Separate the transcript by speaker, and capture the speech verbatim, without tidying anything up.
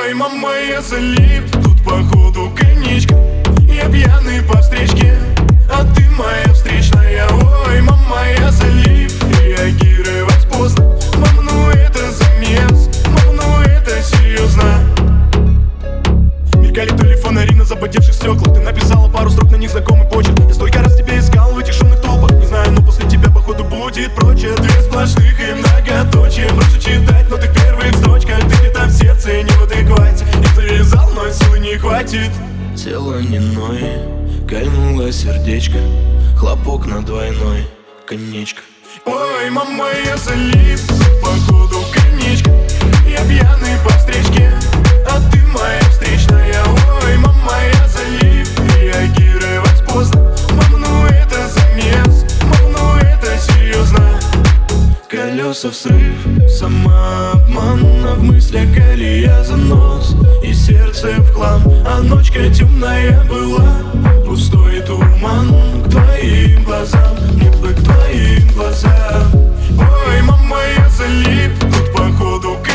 Speaker 1: Ой, мама, я залип, тут походу коньячка. Я пьяный по встречке, а ты моя встречная. Ой, мама, я залип, реагировать поздно. Мам, ну это замес, мам, ну это серьезно. Мелькали то ли фонари на запотевших стеклах. Ты написала пару строк, на них знакомый почерк. Я столько раз тебя искал в этих шумных толпах. Не знаю, но после тебя походу будет прочее. Две сплошных и многоточие. Прошу читать, но ты в первых строчках. Ты где-то в сердце не в адеквате. Я завязал, но силы не хватит.
Speaker 2: Тело не ноет, кольнуло сердечко. Хлопок на двойной, конечка.
Speaker 1: Ой, мама, я залип, походу коньячка. Я пьяный по встречке, а ты моя встречная. Ой, мама, я залип, реагировать поздно. Мам, ну это замес, мам, ну это серьезно.
Speaker 2: Колеса в срыв, самообман, а в мыслях колея занос и сердце в хлам. А ночка темная была, пустой туман. К твоим глазам, небо к твоим глазам.
Speaker 1: Ой, мама, я залип, тут походу